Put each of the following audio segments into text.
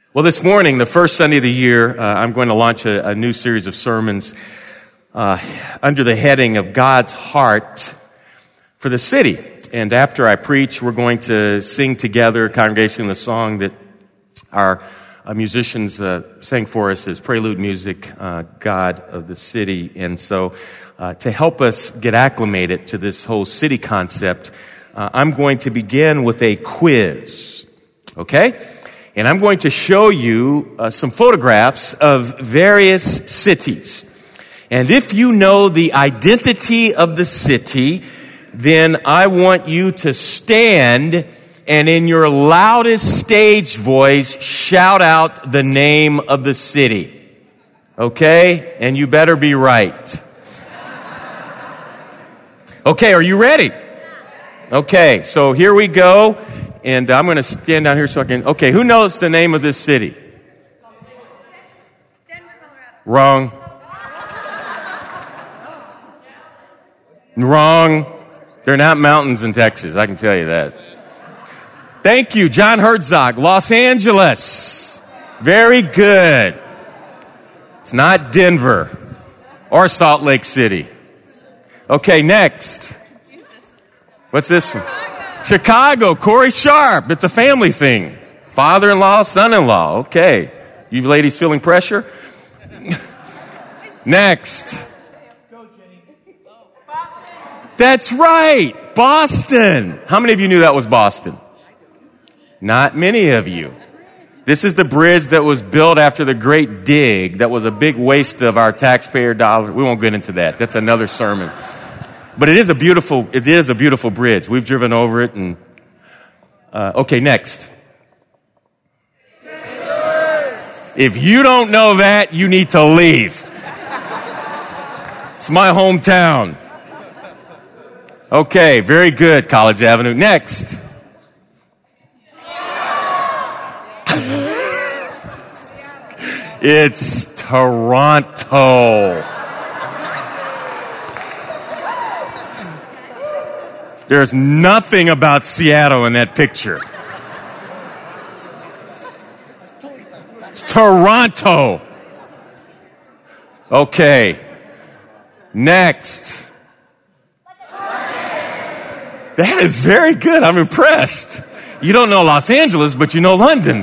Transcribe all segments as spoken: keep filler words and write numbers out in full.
Well, this morning, the first Sunday of the year, uh, I'm going to launch a, a new series of sermons uh, under the heading of God's Heart for the City. And after I preach, we're going to sing together, congregation, the song that our uh, musicians uh, sang for us as prelude music, uh, God of the City. And so uh, to help us get acclimated to this whole city concept, uh, I'm going to begin with a quiz, okay? And I'm going to show you uh, some photographs of various cities. And if you know the identity of the city, then I want you to stand and in your loudest stage voice, shout out the name of the city. Okay? And you better be right. Okay, are you ready? Okay, so here we go. And I'm going to stand down here so I can... Okay, who knows the name of this city? Denver, Colorado. Wrong. Wrong. They're not mountains in Texas, I can tell you that. Thank you, John Herzog. Los Angeles. Very good. It's not Denver or Salt Lake City. Okay, next. What's this one? Chicago, Corey Sharp. It's a family thing. Father-in-law, son-in-law. Okay. You ladies feeling pressure? Next. That's right. Boston. How many of you knew that was Boston? Not many of you. This is the bridge that was built after the Great Dig. That was a big waste of our taxpayer dollars. We won't get into that. That's another sermon. But it is a beautiful, it is a beautiful bridge. We've driven over it and, uh, okay, next. If you don't know that, you need to leave. It's my hometown. Okay, very good, College Avenue. Next. It's Toronto. There's nothing about Seattle in that picture. It's Toronto. Okay. Next. That is very good. I'm impressed. You don't know Los Angeles, but you know London.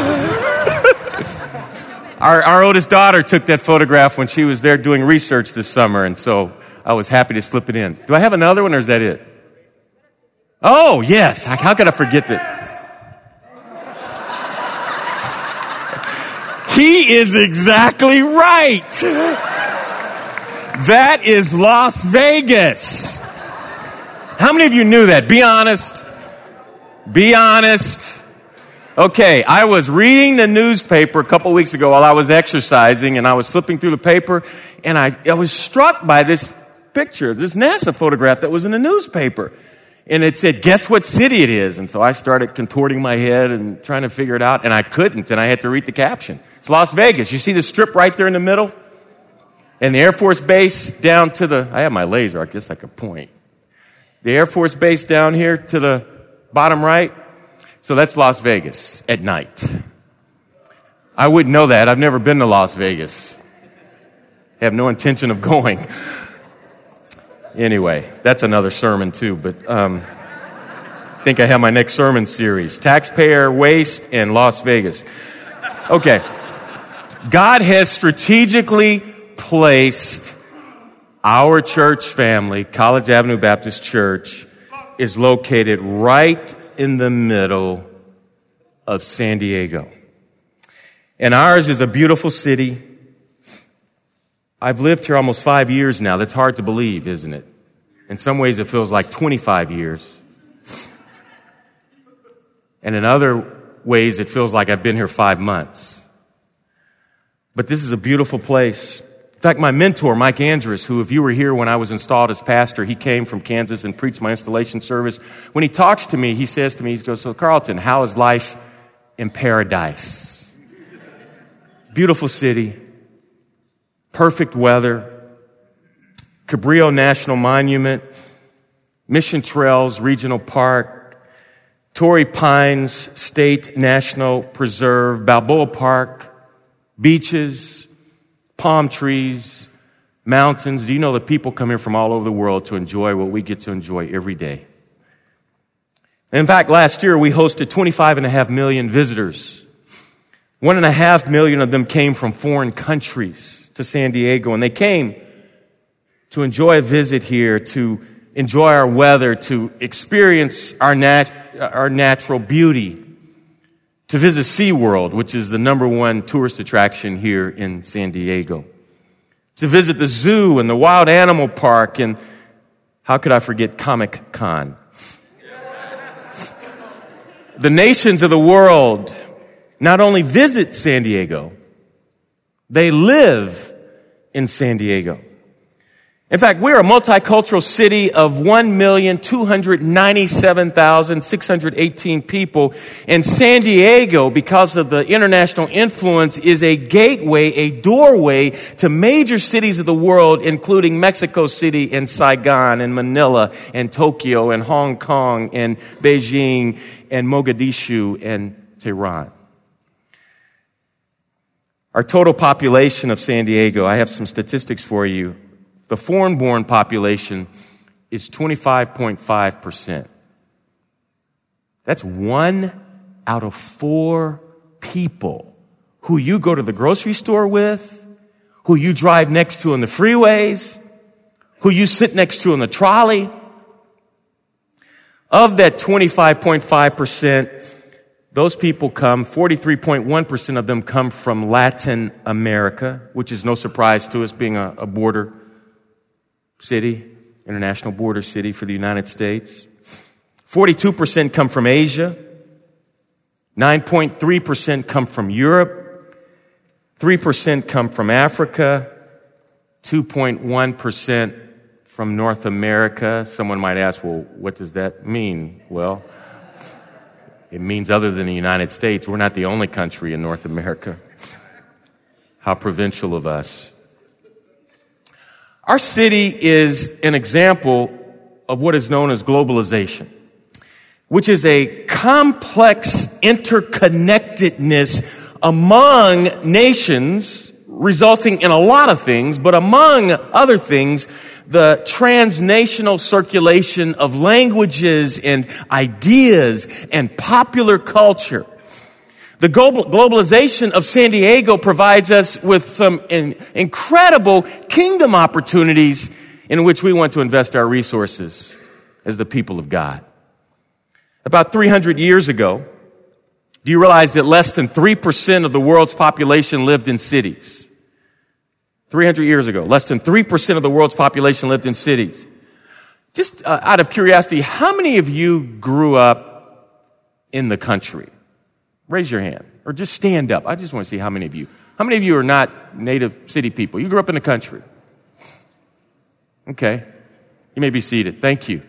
our, our oldest daughter took that photograph when she was there doing research this summer, and so I was happy to slip it in. Do I have another one, or is that it? Oh, yes. How could I forget that? He is exactly right. That is Las Vegas. How many of you knew that? Be honest. Be honest. Okay, I was reading the newspaper a couple weeks ago while I was exercising, and I was flipping through the paper, and I, I was struck by this picture, this NASA photograph that was in the newspaper. And it said, guess what city it is? And so I started contorting my head and trying to figure it out, and I couldn't, and I had to read the caption. It's Las Vegas. You see the strip right there in the middle? And the Air Force Base down to the, I have my laser, I guess I could point. The Air Force Base down here to the bottom right. So that's Las Vegas at night. I wouldn't know that. I've never been to Las Vegas. Have no intention of going. Anyway, that's another sermon too, but um, I think I have my next sermon series. Taxpayer waste in Las Vegas. Okay. God has strategically placed our church family, College Avenue Baptist Church, is located right in the middle of San Diego. And ours is a beautiful city. I've lived here almost five years now. That's hard to believe, isn't it? In some ways, it feels like twenty-five years. And in other ways, it feels like I've been here five months. But this is a beautiful place. In fact, my mentor, Mike Andrus, who, if you were here when I was installed as pastor, he came from Kansas and preached my installation service. When he talks to me, he says to me, he goes, so Carlton, how is life in paradise? Beautiful city. Perfect weather, Cabrillo National Monument, Mission Trails Regional Park, Torrey Pines State National Preserve, Balboa Park, beaches, palm trees, mountains. Do you know that people come here from all over the world to enjoy what we get to enjoy every day? In fact, last year we hosted twenty-five and a half million visitors. One and a half million of them came from foreign countries to San Diego, and they came to enjoy a visit here, to enjoy our weather, to experience our nat- our natural beauty, to visit SeaWorld, which is the number one tourist attraction here in San Diego, to visit the zoo and the Wild Animal Park, and how could I forget Comic-Con? The nations of the world not only visit San Diego, they live in San Diego. In fact, we're a multicultural city of one million two hundred ninety-seven thousand six hundred eighteen people. And San Diego, because of the international influence, is a gateway, a doorway to major cities of the world, including Mexico City and Saigon and Manila and Tokyo and Hong Kong and Beijing and Mogadishu and Tehran. Our total population of San Diego, I have some statistics for you. The foreign-born population is twenty-five point five percent. That's one out of four people who you go to the grocery store with, who you drive next to on the freeways, who you sit next to on the trolley. Of that twenty-five point five percent, those people come, forty-three point one percent of them come from Latin America, which is no surprise to us, being a, a border city, international border city for the United States. forty-two percent come from Asia. nine point three percent come from Europe. three percent come from Africa. two point one percent from North America. Someone might ask, well, what does that mean? Well, it means other than the United States, we're not the only country in North America. How provincial of us. Our city is an example of what is known as globalization, which is a complex interconnectedness among nations, resulting in a lot of things, but among other things, the transnational circulation of languages and ideas and popular culture. The global, globalization of San Diego provides us with some in, incredible kingdom opportunities in which we want to invest our resources as the people of God. About three hundred years ago, do you realize that less than three percent of the world's population lived in cities? three hundred years ago, less than three percent of the world's population lived in cities. Just uh, out of curiosity, how many of you grew up in the country? Raise your hand, or just stand up. I just want to see how many of you. How many of you are not native city people? You grew up in the country. Okay. You may be seated. Thank you.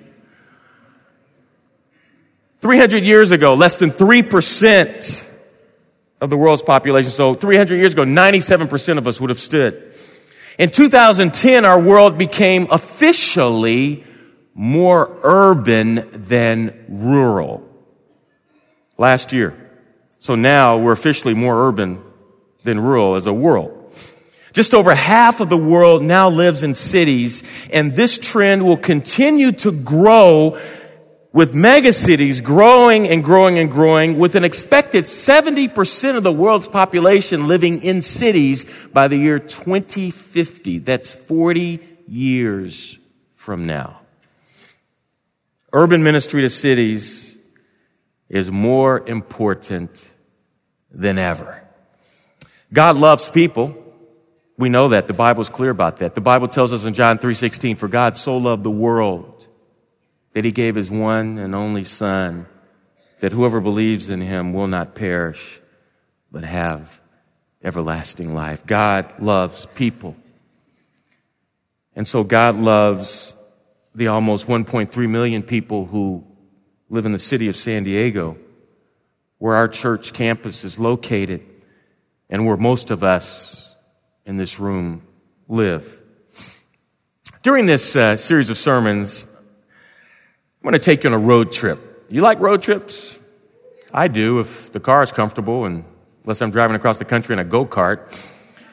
three hundred years ago, less than three percent of the world's population. So three hundred years ago, ninety-seven percent of us would have stood. In two thousand ten, our world became officially more urban than rural. Last year. So now we're officially more urban than rural as a world. Just over half of the world now lives in cities, and this trend will continue to grow, with megacities growing and growing and growing, with an expected seventy percent of the world's population living in cities by the year twenty fifty. That's forty years from now. Urban ministry to cities is more important than ever. God loves people. We know that. The Bible's clear about that. The Bible tells us in John three sixteen, for God so loved the world that he gave his one and only Son, that whoever believes in him will not perish, but have everlasting life. God loves people. And so God loves the almost one point three million people who live in the city of San Diego, where our church campus is located, and where most of us in this room live. During this uh, series of sermons, I'm going to take you on a road trip. You like road trips? I do, if the car is comfortable, and unless I'm driving across the country in a go-kart.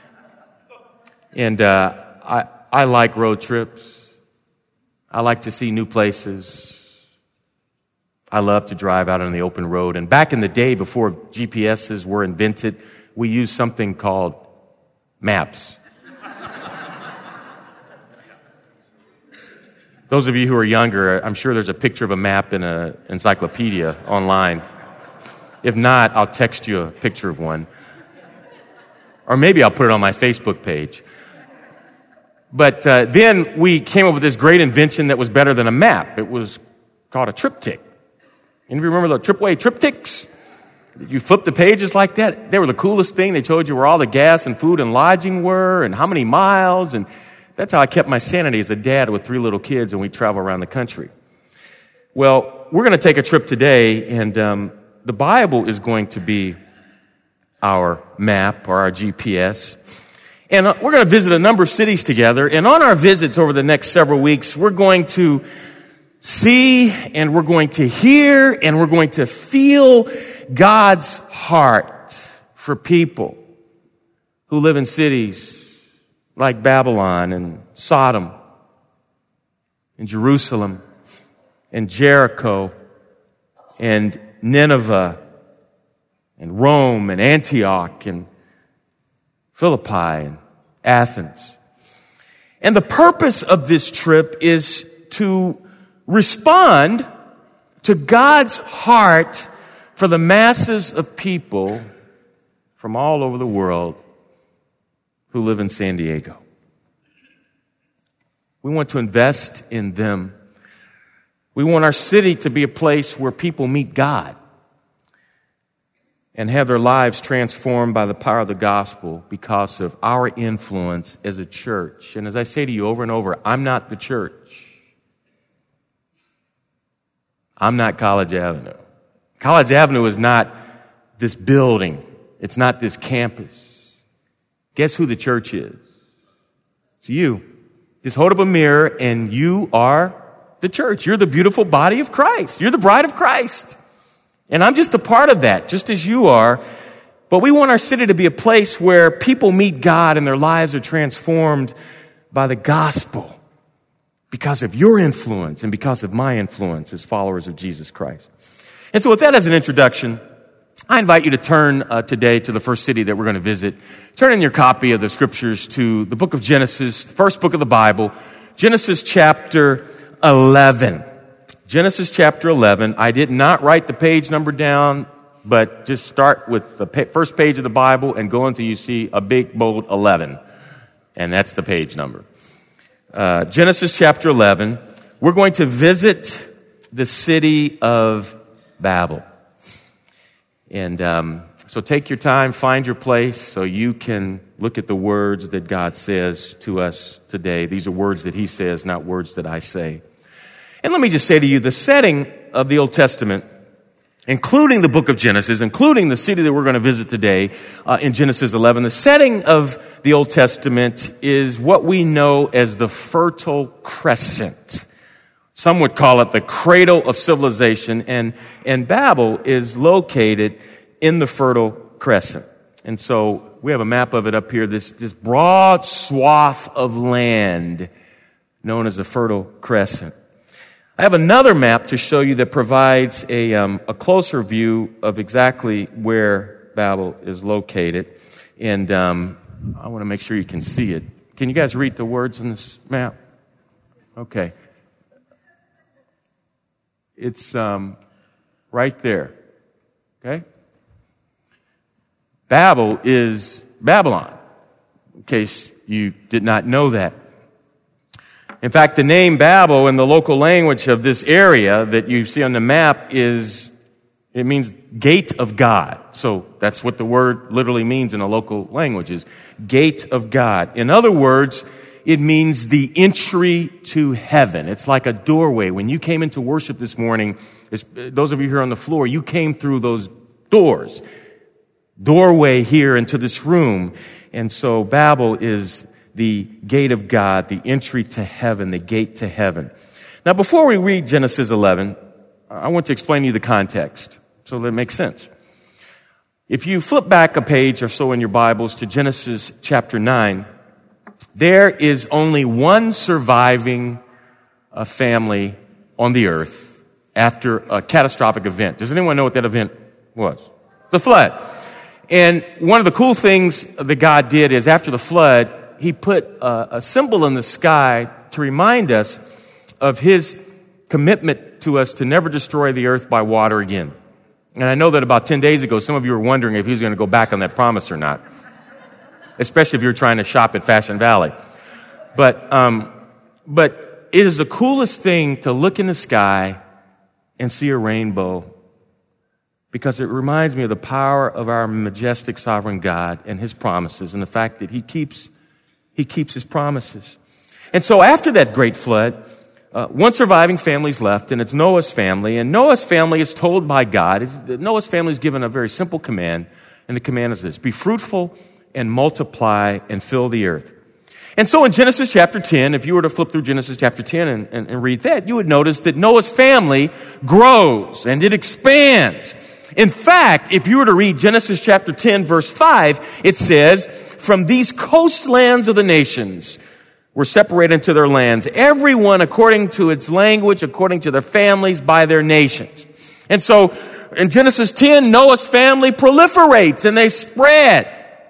And uh, I, I like road trips. I like to see new places. I love to drive out on the open road. And back in the day, before G P S's were invented, we used something called maps. Those of you who are younger, I'm sure there's a picture of a map in an encyclopedia online. If not, I'll text you a picture of one. Or maybe I'll put it on my Facebook page. But uh, then we came up with this great invention that was better than a map. It was called a triptych. And you remember the Tripway triptychs? You flip the pages like that. They were the coolest thing. They told you where all the gas and food and lodging were and how many miles. And that's how I kept my sanity as a dad with three little kids and we travel around the country. Well, we're going to take a trip today, and um, the Bible is going to be our map or our G P S. And uh, we're going to visit a number of cities together. And on our visits over the next several weeks, we're going to see, and we're going to hear, and we're going to feel God's heart for people who live in cities like Babylon and Sodom and Jerusalem and Jericho and Nineveh and Rome and Antioch and Philippi and Athens. And the purpose of this trip is to respond to God's heart for the masses of people from all over the world who live in San Diego. We want to invest in them. We want our city to be a place where people meet God and have their lives transformed by the power of the gospel because of our influence as a church. And as I say to you over and over, I'm not the church. I'm not College Avenue. College Avenue is not this building. It's not this campus. Guess who the church is? It's you. Just hold up a mirror and you are the church. You're the beautiful body of Christ. You're the bride of Christ. And I'm just a part of that, just as you are. But we want our city to be a place where people meet God and their lives are transformed by the gospel because of your influence and because of my influence as followers of Jesus Christ. And so with that as an introduction, I invite you to turn uh, today to the first city that we're going to visit. Turn in your copy of the scriptures to the book of Genesis, the first book of the Bible, Genesis chapter eleven. Genesis chapter eleven. I did not write the page number down, but just start with the pa- first page of the Bible and go until you see a big, bold eleven. And that's the page number. Uh, Genesis chapter eleven. We're going to visit the city of Babel. And um, so take your time, find your place so you can look at the words that God says to us today. These are words that He says, not words that I say. And let me just say to you, the setting of the Old Testament, including the book of Genesis, including the city that we're going to visit today uh, in Genesis eleven, the setting of the Old Testament is what we know as the Fertile Crescent. Some would call it the cradle of civilization, and, and Babel is located in the Fertile Crescent. And so we have a map of it up here, this, this broad swath of land known as the Fertile Crescent. I have another map to show you that provides a, um, a closer view of exactly where Babel is located. And um, I want to make sure you can see it. Can you guys read the words on this map? Okay. It's um, right there. Okay? Babel is Babylon, in case you did not know that. In fact, the name Babel in the local language of this area that you see on the map is, it means gate of God. So that's what the word literally means in the local language, is gate of God. In other words, it means the entry to heaven. It's like a doorway. When you came into worship this morning, those of you here on the floor, you came through those doors. Doorway here into this room. And so Babel is the gate of God, the entry to heaven, the gate to heaven. Now, before we read Genesis eleven, I want to explain to you the context so that it makes sense. If you flip back a page or so in your Bibles to Genesis chapter nine, there is only one surviving uh, family on the earth after a catastrophic event. Does anyone know what that event was? The flood. And one of the cool things that God did is after the flood, he put a, a symbol in the sky to remind us of his commitment to us to never destroy the earth by water again. And I know that about ten days ago, some of you were wondering if he was going to go back on that promise or not, especially if you're trying to shop at Fashion Valley. But, um, but it is the coolest thing to look in the sky and see a rainbow, because it reminds me of the power of our majestic sovereign God and his promises and the fact that he keeps, he keeps his promises. And so after that great flood, Uh, one surviving family is left, and it's Noah's family. And Noah's family is told by God, is, Noah's family is given a very simple command, and the command is this: be fruitful and multiply and fill the earth. And so in Genesis chapter ten, if you were to flip through Genesis chapter ten and, and, and read that, you would notice that Noah's family grows and it expands. In fact, if you were to read Genesis chapter ten, verse five, it says, from these coastlands of the nations were separated into their lands, everyone according to its language, according to their families, by their nations. And so in Genesis ten, Noah's family proliferates and they spread.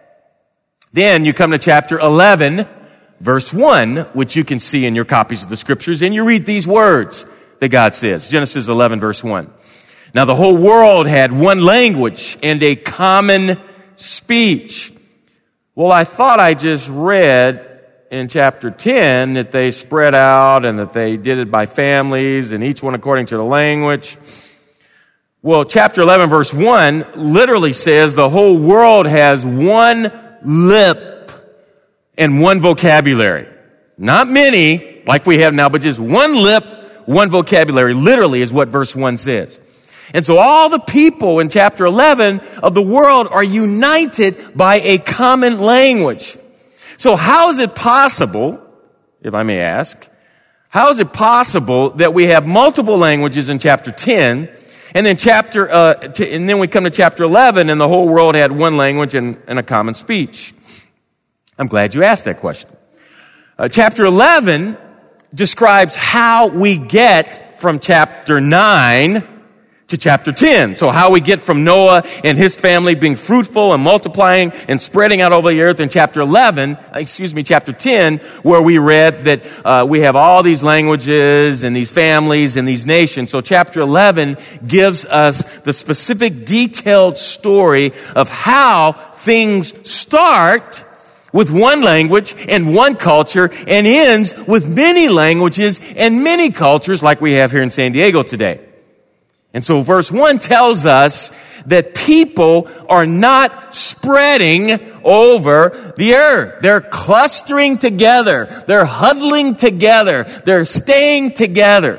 Then you come to chapter eleven, verse one, which you can see in your copies of the scriptures, and you read these words that God says. Genesis eleven, verse one. Now the whole world had one language and a common speech. Well, I thought I just read in chapter ten that they spread out and that they did it by families and each one according to the language. Well, chapter eleven verse one literally says the whole world has one lip and one vocabulary. Not many like we have now, but just one lip, one vocabulary, literally is what verse one says. And so all the people in chapter eleven of the world are united by a common language. So how is it possible, if I may ask, how is it possible that we have multiple languages in chapter ten, and then chapter, uh, t- and then we come to chapter eleven, and the whole world had one language and, and a common speech? I'm glad you asked that question. Uh, chapter eleven describes how we get from chapter nine to chapter ten. So how we get from Noah and his family being fruitful and multiplying and spreading out over the earth in chapter eleven, excuse me, chapter ten, where we read that uh, we have all these languages and these families and these nations. So chapter eleven gives us the specific detailed story of how things start with one language and one culture and ends with many languages and many cultures like we have here in San Diego today. And so verse one tells us that people are not spreading over the earth. They're clustering together. They're huddling together. They're staying together.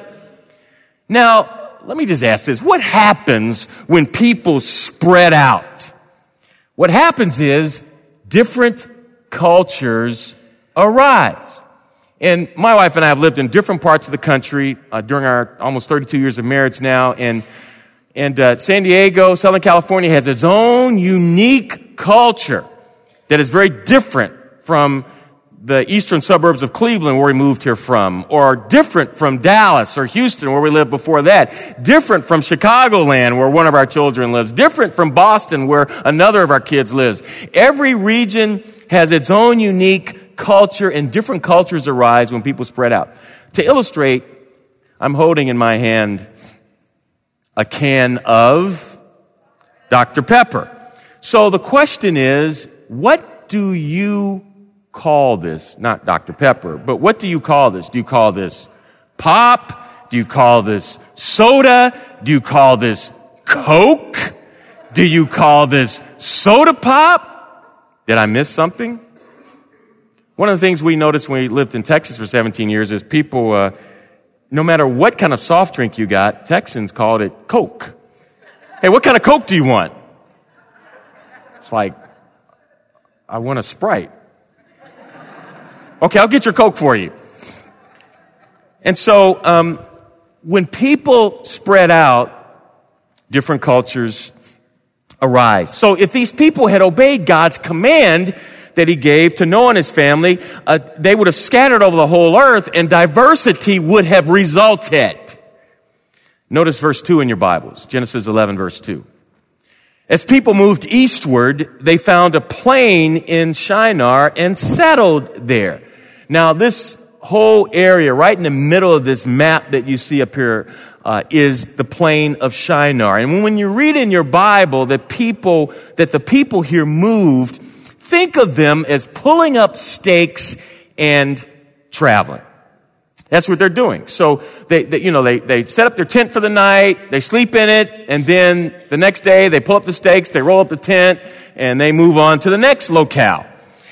Now, let me just ask this. What happens when people spread out? What happens is different cultures arise. And my wife and I have lived in different parts of the country uh, during our almost thirty-two years of marriage now. And and uh, San Diego, Southern California has its own unique culture that is very different from the eastern suburbs of Cleveland, where we moved here from, or different from Dallas or Houston, where we lived before that, different from Chicagoland, where one of our children lives, different from Boston, where another of our kids lives. Every region has its own unique culture, and different cultures arise when people spread out. To illustrate, I'm holding in my hand a can of Doctor Pepper. So the question is, what do you call this? Not Doctor Pepper, but what do you call this? Do you call this pop? Do you call this soda? Do you call this Coke? Do you call this soda pop? Did I miss something? One of the things we noticed when we lived in Texas for seventeen years is people, uh, no matter what kind of soft drink you got, Texans called it Coke. Hey, what kind of Coke do you want? It's like, I want a Sprite. Okay, I'll get your Coke for you. And so, um, when people spread out, different cultures arise. So if these people had obeyed God's command that he gave to Noah and his family, uh, they would have scattered over the whole earth and diversity would have resulted. Notice verse two in your Bibles, Genesis eleven, verse two. As people moved eastward, they found a plain in Shinar and settled there. Now, this whole area right in the middle of this map that you see up here uh, is the plain of Shinar. And when you read in your Bible that people, that the people here moved, think of them as pulling up stakes and traveling. That's what they're doing. So they, they, you know, they, they set up their tent for the night, they sleep in it, and then the next day they pull up the stakes, they roll up the tent, and they move on to the next locale.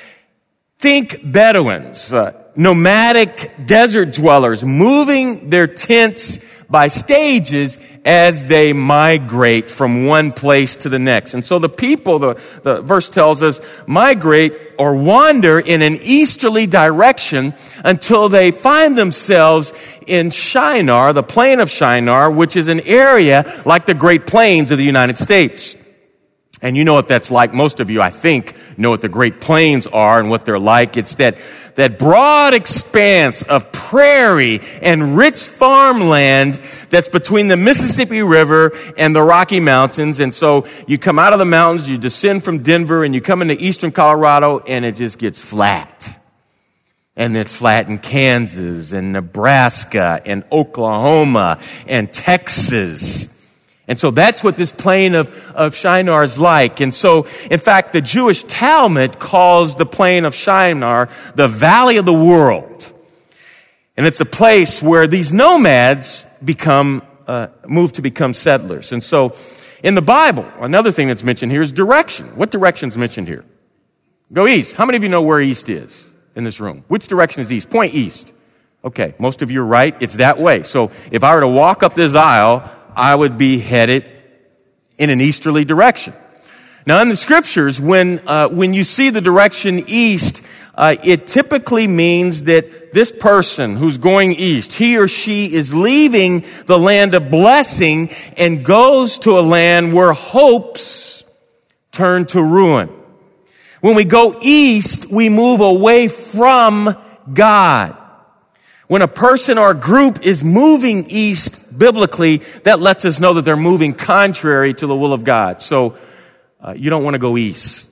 Think Bedouins, uh, nomadic desert dwellers, moving their tents by stages as they migrate from one place to the next. And so the people, the, the verse tells us, migrate or wander in an easterly direction until they find themselves in Shinar, the plain of Shinar, which is an area like the Great Plains of the United States. And you know what that's like. Most of you, I think, know what the Great Plains are and what they're like. It's that, that broad expanse of prairie and rich farmland that's between the Mississippi River and the Rocky Mountains. And so you come out of the mountains, you descend from Denver, and you come into eastern Colorado, and it just gets flat. And it's flat in Kansas and Nebraska and Oklahoma and Texas. And so that's what this plain of, of Shinar is like. And so, in fact, the Jewish Talmud calls the plain of Shinar the Valley of the World. And it's a place where these nomads become, uh, move to become settlers. And so, in the Bible, another thing that's mentioned here is direction. What direction is mentioned here? Go east. How many of you know where east is in this room? Which direction is east? Point east. Okay, most of you are right. It's that way. So, if I were to walk up this aisle, I would be headed in an easterly direction. Now, in the scriptures, when uh, when you see the direction east, uh, it typically means that this person who's going east, he or she is leaving the land of blessing and goes to a land where hopes turn to ruin. When we go east, we move away from God. When a person or a group is moving east biblically, that lets us know that they're moving contrary to the will of God. So uh, you don't want to go east.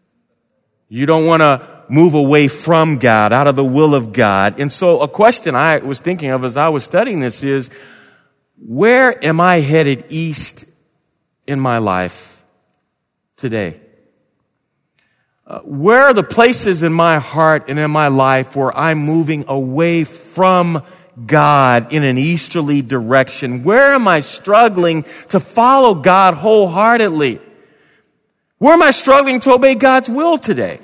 You don't want to move away from God, out of the will of God. And so a question I was thinking of as I was studying this is, where am I headed east in my life today? Uh, where are the places in my heart and in my life where I'm moving away from God in an easterly direction? Where am I struggling to follow God wholeheartedly? Where am I struggling to obey God's will today?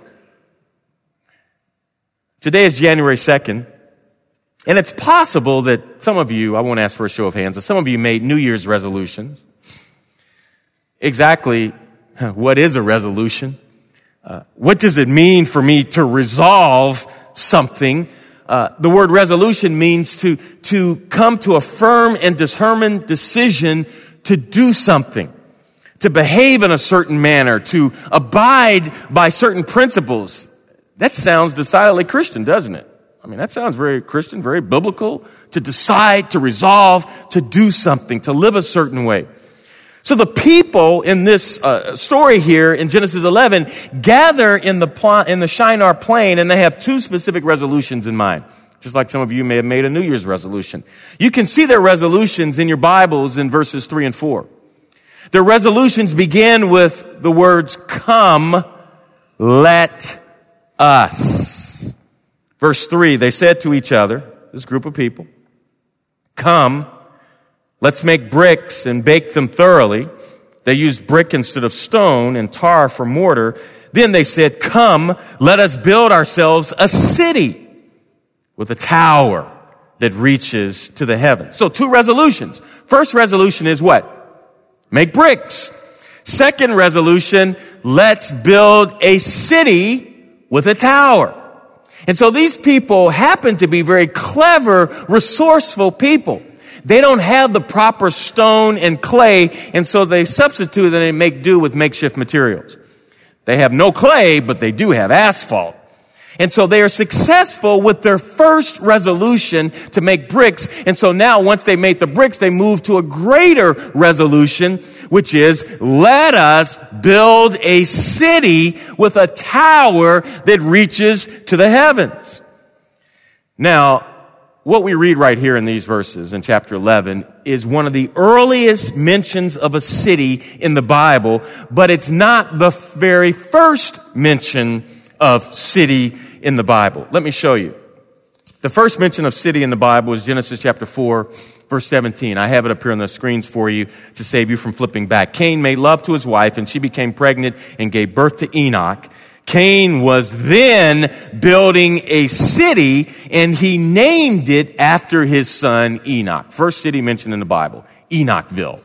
Today is January second, and it's possible that some of you, I won't ask for a show of hands, but some of you made New Year's resolutions. Exactly what is a resolution? Uh, what does it mean for me to resolve something? Uh, the word resolution means to, to come to a firm and determined decision to do something, to behave in a certain manner, to abide by certain principles. That sounds decidedly Christian, doesn't it? I mean, that sounds very Christian, very biblical, to decide, to resolve, to do something, to live a certain way. So the people in this uh, story here in Genesis eleven gather in the pl- in the Shinar plain, and they have two specific resolutions in mind. Just like some of you may have made a New Year's resolution. You can see their resolutions in your Bibles in verses three and four. Their resolutions begin with the words, "Come, let us." Verse three, they said to each other, this group of people, "Come, let's make bricks and bake them thoroughly." They used brick instead of stone and tar for mortar. Then they said, "Come, let us build ourselves a city with a tower that reaches to the heavens." So two resolutions. First resolution is what? Make bricks. Second resolution, let's build a city with a tower. And so these people happen to be very clever, resourceful people. They don't have the proper stone and clay, and so they substitute and they make do with makeshift materials. They have no clay, but they do have asphalt. And so they are successful with their first resolution to make bricks. And so now once they make the bricks, they move to a greater resolution, which is, let us build a city with a tower that reaches to the heavens. Now, what we read right here in these verses in chapter eleven is one of the earliest mentions of a city in the Bible, but it's not the very first mention of city in the Bible. Let me show you. The first mention of city in the Bible is Genesis chapter four, verse seventeen. I have it up here on the screens for you to save you from flipping back. Cain made love to his wife, and she became pregnant and gave birth to Enoch. Cain was then building a city, and he named it after his son Enoch. First city mentioned in the Bible, Enochville.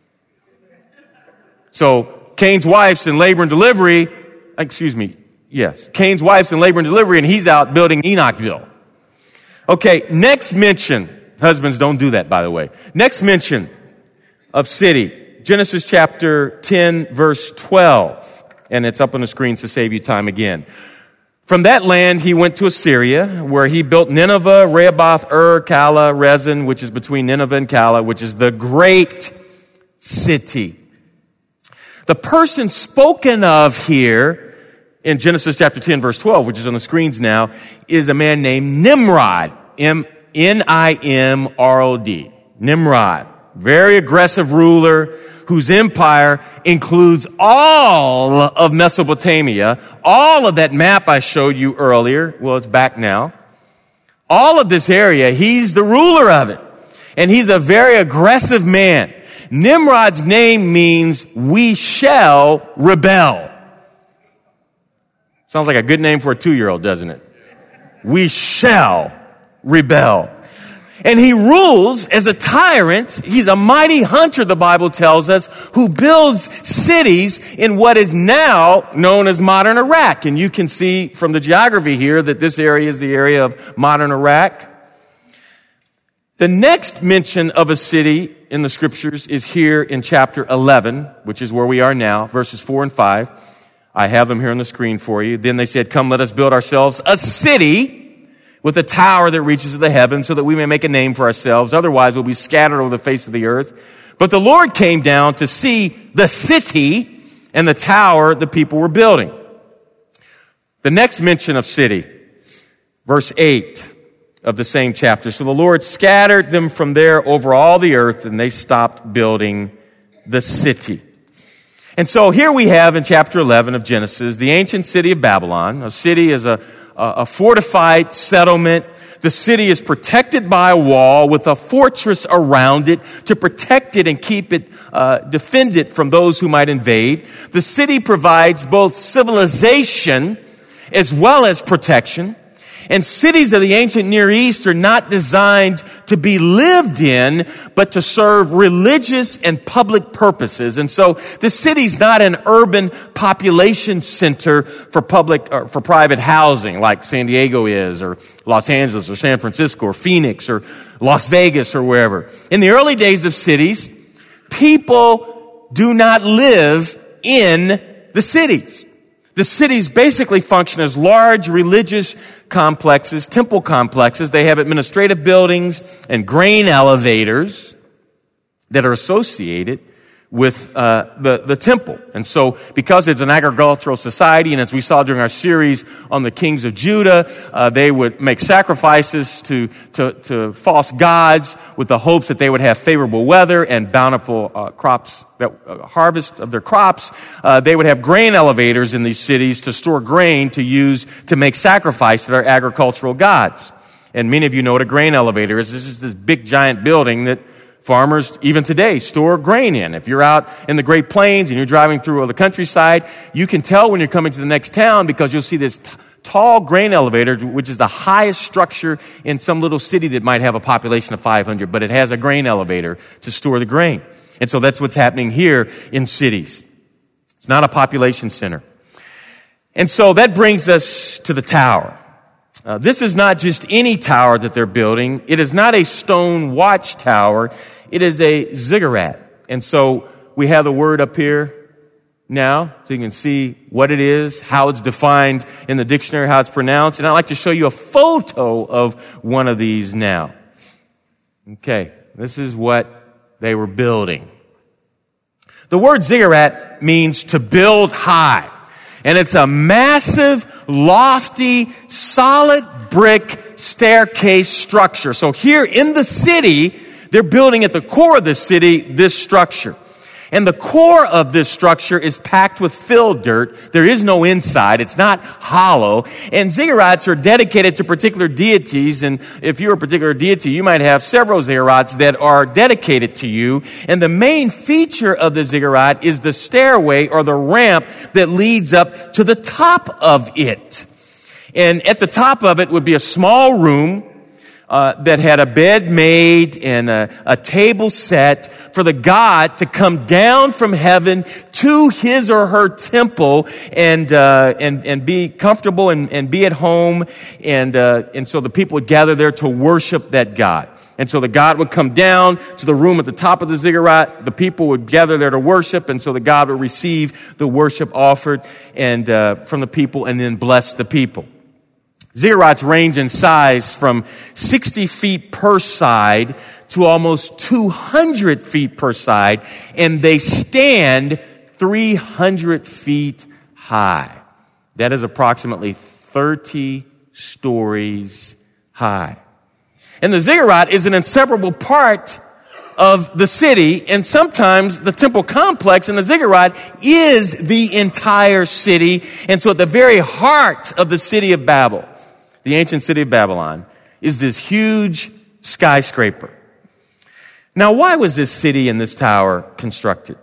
So Cain's wife's in labor and delivery, excuse me, yes, Cain's wife's in labor and delivery, and he's out building Enochville. Okay, next mention, husbands don't do that, by the way. Next mention of city, Genesis chapter ten, verse twelve. And it's up on the screens to save you time again. From that land, he went to Assyria, where he built Nineveh, Rehoboth, Ur, Calah, Rezin, which is between Nineveh and Calah, which is the great city. The person spoken of here in Genesis chapter ten, verse twelve, which is on the screens now, is a man named Nimrod. M N I M R O D. Nimrod. Very aggressive ruler whose empire includes all of Mesopotamia, all of that map I showed you earlier. Well, it's back now. All of this area, he's the ruler of it. And he's a very aggressive man. Nimrod's name means we shall rebel. Sounds like a good name for a two-year-old, doesn't it? We shall rebel. And he rules as a tyrant. He's a mighty hunter, the Bible tells us, who builds cities in what is now known as modern Iraq. And you can see from the geography here that this area is the area of modern Iraq. The next mention of a city in the scriptures is here in chapter eleven, which is where we are now, verses four and five. I have them here on the screen for you. Then they said, come, let us build ourselves a city with a tower that reaches to the heavens, so that we may make a name for ourselves. Otherwise, we'll be scattered over the face of the earth. But the Lord came down to see the city and the tower the people were building. The next mention of city, verse eight of the same chapter. So the Lord scattered them from there over all the earth, and they stopped building the city. And so here we have in chapter eleven of Genesis, the ancient city of Babylon. A city is a a fortified settlement. The city is protected by a wall with a fortress around it to protect it and keep it, uh, defend it from those who might invade. The city provides both civilization as well as protection. And cities of the ancient Near East are not designed to be lived in, but to serve religious and public purposes. And so the city's not an urban population center for public or for private housing like San Diego is, or Los Angeles, or San Francisco, or Phoenix, or Las Vegas, or wherever. In the early days of cities, people do not live in the cities. The cities basically function as large religious complexes, temple complexes. They have administrative buildings and grain elevators that are associated with uh, the, the temple. And so because it's an agricultural society, and as we saw during our series on the kings of Judah, uh, they would make sacrifices to, to, to false gods with the hopes that they would have favorable weather and bountiful uh, crops, that uh, harvest of their crops. Uh, they would have grain elevators in these cities to store grain to use to make sacrifice to their agricultural gods. And many of you know what a grain elevator is. This is this big giant building that farmers, even today, store grain in. If you're out in the Great Plains and you're driving through the countryside, you can tell when you're coming to the next town because you'll see this t- tall grain elevator, which is the highest structure in some little city that might have a population of five hundred, but it has a grain elevator to store the grain. And so that's what's happening here in cities. It's not a population center. And so that brings us to the tower. Uh, this is not just any tower that they're building. It is not a stone watchtower. It is a ziggurat. And so we have the word up here now, so you can see what it is, how it's defined in the dictionary, how it's pronounced. And I'd like to show you a photo of one of these now. Okay, this is what they were building. The word ziggurat means to build high. And it's a massive, lofty, solid brick staircase structure. So here in the city, they're building at the core of the city this structure. And the core of this structure is packed with fill dirt. There is no inside. It's not hollow. And ziggurats are dedicated to particular deities. And if you're a particular deity, you might have several ziggurats that are dedicated to you. And the main feature of the ziggurat is the stairway or the ramp that leads up to the top of it. And at the top of it would be a small room Uh, that had a bed made and a, a table set for the God to come down from heaven to his or her temple and uh, and and be comfortable and, and be at home, and uh, and so the people would gather there to worship that God. And so the God would come down to the room at the top of the ziggurat. The people would gather there to worship, and so the God would receive the worship offered and uh, from the people, and then bless the people. Ziggurats range in size from sixty feet per side to almost two hundred feet per side, and they stand three hundred feet high. That is approximately thirty stories high. And the ziggurat is an inseparable part of the city, and sometimes the temple complex and the ziggurat is the entire city. And so at the very heart of the city of Babel, the ancient city of Babylon, is this huge skyscraper. Now, why was this city and this tower constructed?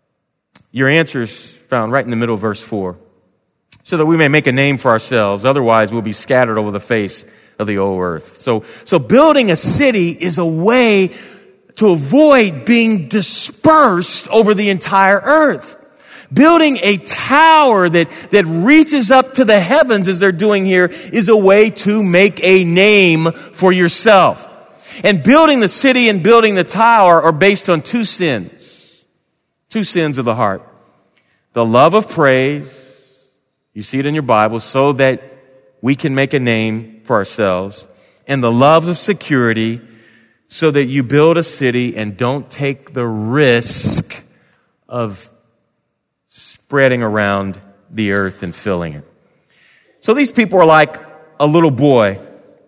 Your answer is found right in the middle of verse four. So that we may make a name for ourselves, otherwise we'll be scattered over the face of the whole earth. So, so building a city is a way to avoid being dispersed over the entire earth. Building a tower that, that reaches up to the heavens, as they're doing here, is a way to make a name for yourself. And building the city and building the tower are based on two sins. Two sins of the heart. The love of praise, you see it in your Bible, so that we can make a name for ourselves. And the love of security, so that you build a city and don't take the risk of spreading around the earth and filling it. So these people are like a little boy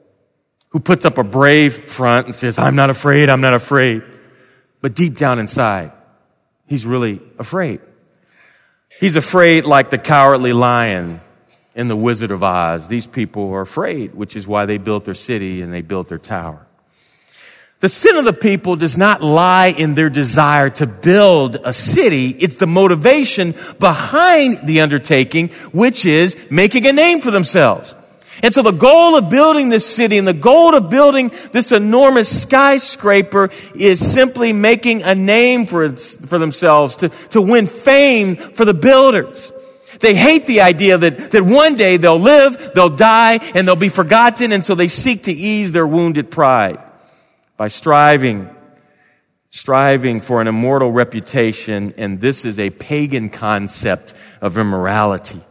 who puts up a brave front and says, I'm not afraid, I'm not afraid. But deep down inside, he's really afraid. He's afraid like the cowardly lion in The Wizard of Oz. These people are afraid, which is why they built their city and they built their tower. The sin of the people does not lie in their desire to build a city. It's the motivation behind the undertaking, which is making a name for themselves. And so the goal of building this city and the goal of building this enormous skyscraper is simply making a name for, its, for themselves, to, to win fame for the builders. They hate the idea that, that one day they'll live, they'll die, and they'll be forgotten, and so they seek to ease their wounded pride by striving, striving for an immortal reputation, and this is a pagan concept of immorality.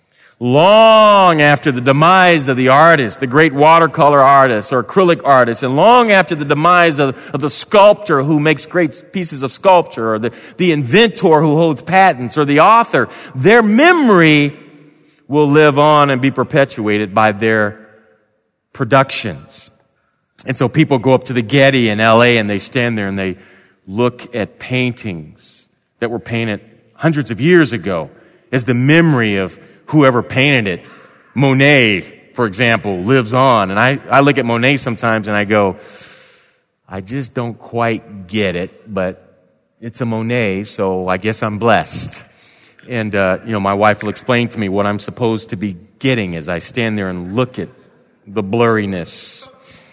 Long after the demise of the artist, the great watercolor artist or acrylic artist, and long after the demise of, of the sculptor who makes great pieces of sculpture, or the, the inventor who holds patents, or the author, their memory will live on and be perpetuated by their productions. And so people go up to the Getty in L A and they stand there and they look at paintings that were painted hundreds of years ago as the memory of whoever painted it. Monet, for example, lives on. And I, I look at Monet sometimes and I go, I just don't quite get it, but it's a Monet, so I guess I'm blessed. And, uh, you know, my wife will explain to me what I'm supposed to be getting as I stand there and look at the blurriness.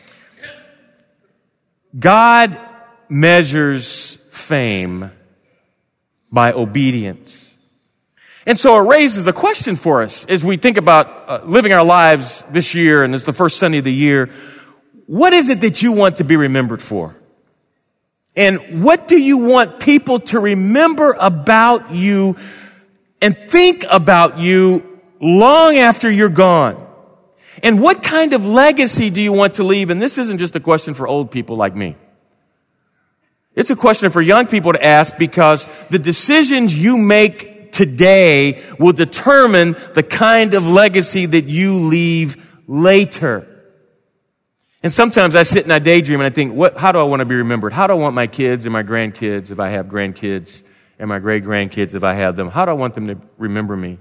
God measures fame by obedience. And so it raises a question for us as we think about uh, living our lives this year, and it's the first Sunday of the year. What is it that you want to be remembered for? And what do you want people to remember about you and think about you long after you're gone? And what kind of legacy do you want to leave? And this isn't just a question for old people like me. It's a question for young people to ask, because the decisions you make today will determine the kind of legacy that you leave later. And sometimes I sit and I daydream and I think, what, how do I want to be remembered? How do I want my kids and my grandkids, if I have grandkids, and my great-grandkids, if I have them, how do I want them to remember me?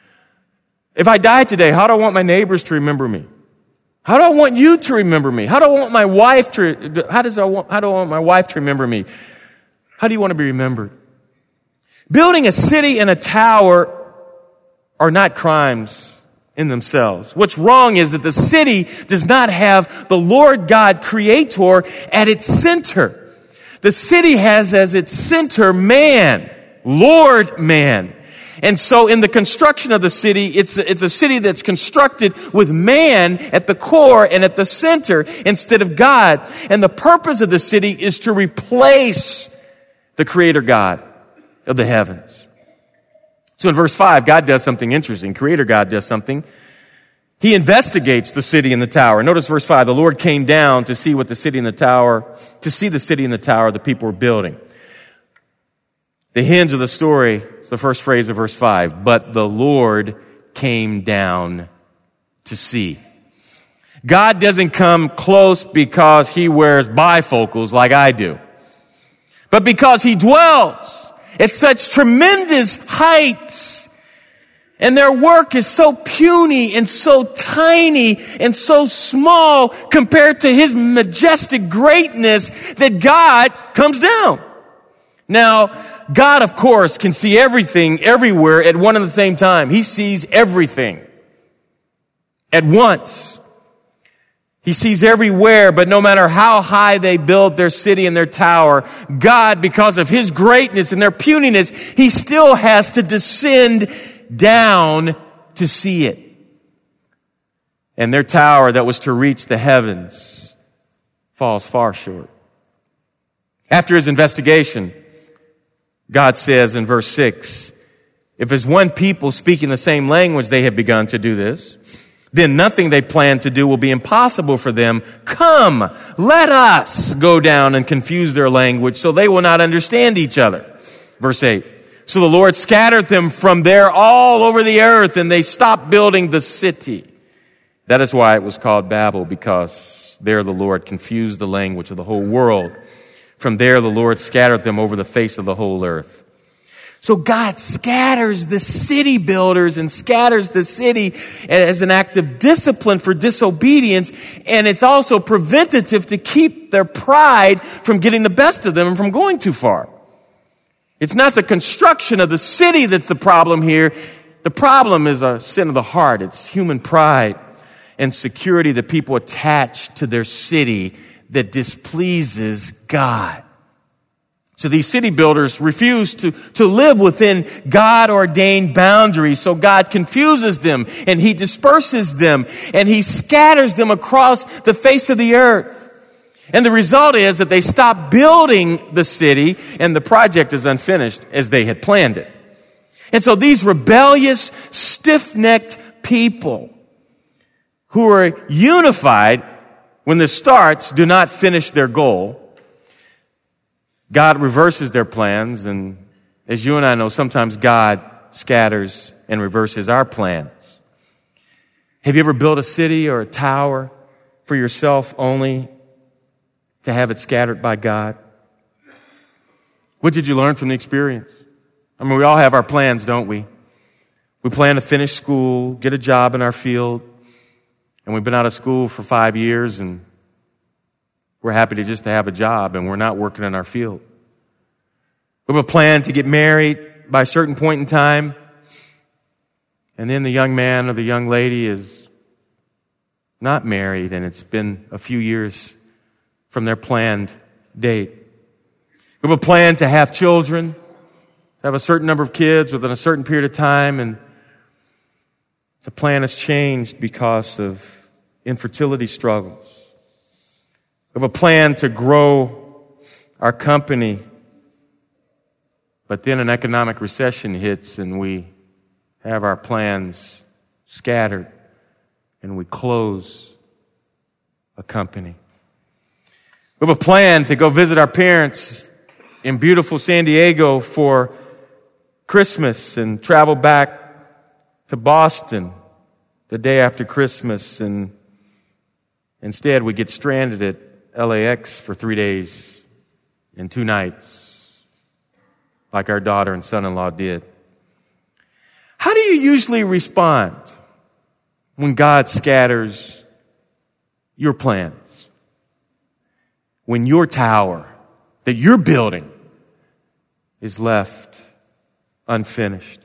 If I die today, how do I want my neighbors to remember me? How do I want you to remember me? How do I want my wife to, how does I want, how do I want my wife to remember me? How do you want to be remembered? Building a city and a tower are not crimes in themselves. What's wrong is that the city does not have the Lord God Creator at its center. The city has as its center man, Lord man. And so in the construction of the city, it's, it's a city that's constructed with man at the core and at the center instead of God. And the purpose of the city is to replace the Creator God of the heavens. So in verse five, God does something interesting. Creator God does something. He investigates the city and the tower. Notice verse five, the Lord came down to see what the city and the tower, to see the city and the tower the people were building. The hinge of the story is the first phrase of verse five. But the Lord came down to see. God doesn't come close because he wears bifocals like I do, but because he dwells at such tremendous heights. And their work is so puny and so tiny and so small compared to his majestic greatness that God comes down. Now, God, of course, can see everything everywhere at one and the same time. He sees everything at once. He sees everywhere, but no matter how high they build their city and their tower, God, because of his greatness and their puniness, he still has to descend down to see it. And their tower that was to reach the heavens falls far short. After his investigation, God says in verse six, if as one people speaking the same language they have begun to do this, then nothing they plan to do will be impossible for them. Come, let us go down and confuse their language so they will not understand each other. Verse eight. So the Lord scattered them from there all over the earth, and they stopped building the city. That is why it was called Babel, because there the Lord confused the language of the whole world. From there the Lord scattered them over the face of the whole earth. So God scatters the city builders and scatters the city as an act of discipline for disobedience. And it's also preventative to keep their pride from getting the best of them and from going too far. It's not the construction of the city that's the problem here. The problem is a sin of the heart. It's human pride and security that people attach to their city that displeases God. So these city builders refuse to, to live within God-ordained boundaries. So God confuses them and he disperses them and he scatters them across the face of the earth. And the result is that they stop building the city and the project is unfinished as they had planned it. And so these rebellious, stiff-necked people who are unified when this starts do not finish their goal. God reverses their plans, and as you and I know, sometimes God scatters and reverses our plans. Have you ever built a city or a tower for yourself only to have it scattered by God? What did you learn from the experience? I mean, we all have our plans, don't we? We plan to finish school, get a job in our field, and we've been out of school for five years, and we're happy to just to have a job, and we're not working in our field. We have a plan to get married by a certain point in time, and then the young man or the young lady is not married, and it's been a few years from their planned date. We have a plan to have children, have a certain number of kids within a certain period of time, and the plan has changed because of infertility struggles. We have a plan to grow our company, but then an economic recession hits and we have our plans scattered and we close a company. We have a plan to go visit our parents in beautiful San Diego for Christmas and travel back to Boston the day after Christmas, and instead we get stranded at L A X for three days and two nights, like our daughter and son-in-law did. How do you usually respond when God scatters your plans? When your tower that you're building is left unfinished?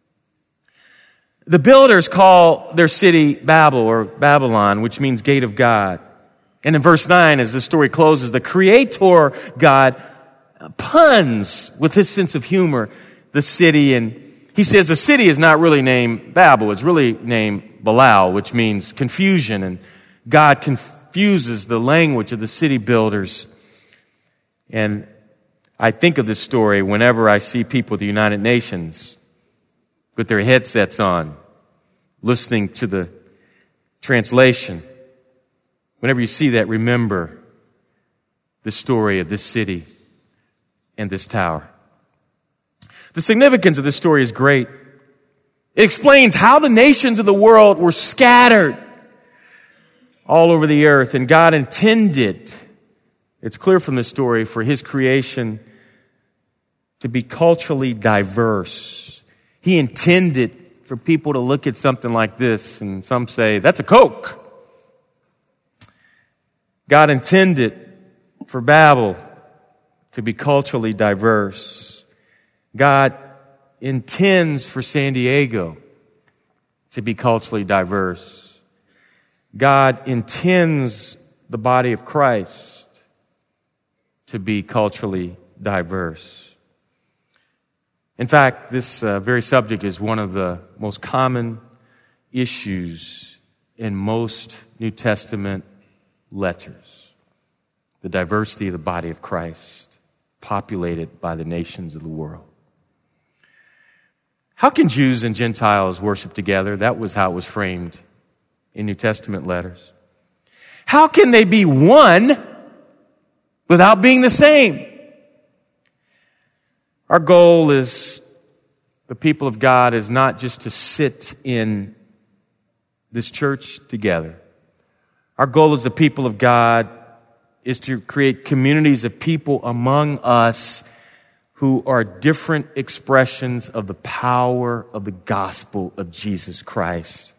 The builders call their city Babel or Babylon, which means gate of God. And in verse nine, as the story closes, the Creator God puns with his sense of humor the city, and he says the city is not really named Babel, it's really named Balal, which means confusion, and God confuses the language of the city builders. And I think of this story whenever I see people at the United Nations with their headsets on, listening to the translation. Whenever you see that, remember the story of this city and this tower. The significance of this story is great. It explains how the nations of the world were scattered all over the earth, and God intended, it's clear from this story, for His creation to be culturally diverse. He intended for people to look at something like this, and some say, that's a Coke. God intended for Babel to be culturally diverse. God intends for San Diego to be culturally diverse. God intends the body of Christ to be culturally diverse. In fact, this uh, very subject is one of the most common issues in most New Testament letters. The diversity of the body of Christ, populated by the nations of the world. How can Jews and Gentiles worship together? That was how it was framed in New Testament letters. How can they be one without being the same? Our goal is, the people of God, is not just to sit in this church together. Our goal as the people of God is to create communities of people among us who are different expressions of the power of the gospel of Jesus Christ.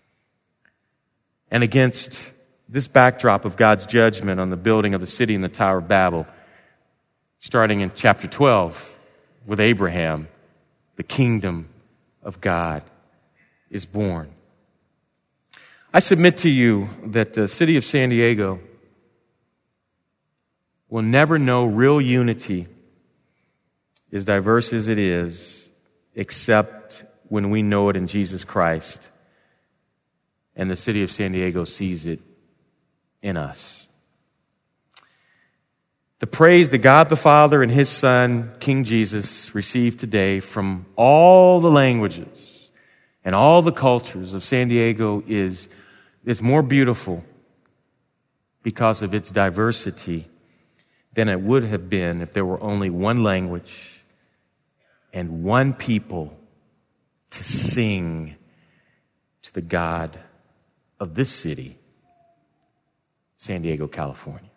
And against this backdrop of God's judgment on the building of the city and the Tower of Babel, starting in chapter twelve, with Abraham, the kingdom of God is born. I submit to you that the city of San Diego will never know real unity, as diverse as it is, except when we know it in Jesus Christ and the city of San Diego sees it in us. The praise that God the Father and His Son, King Jesus, receive today from all the languages and all the cultures of San Diego is, is more beautiful because of its diversity than it would have been if there were only one language and one people to sing to the God of this city, San Diego, California.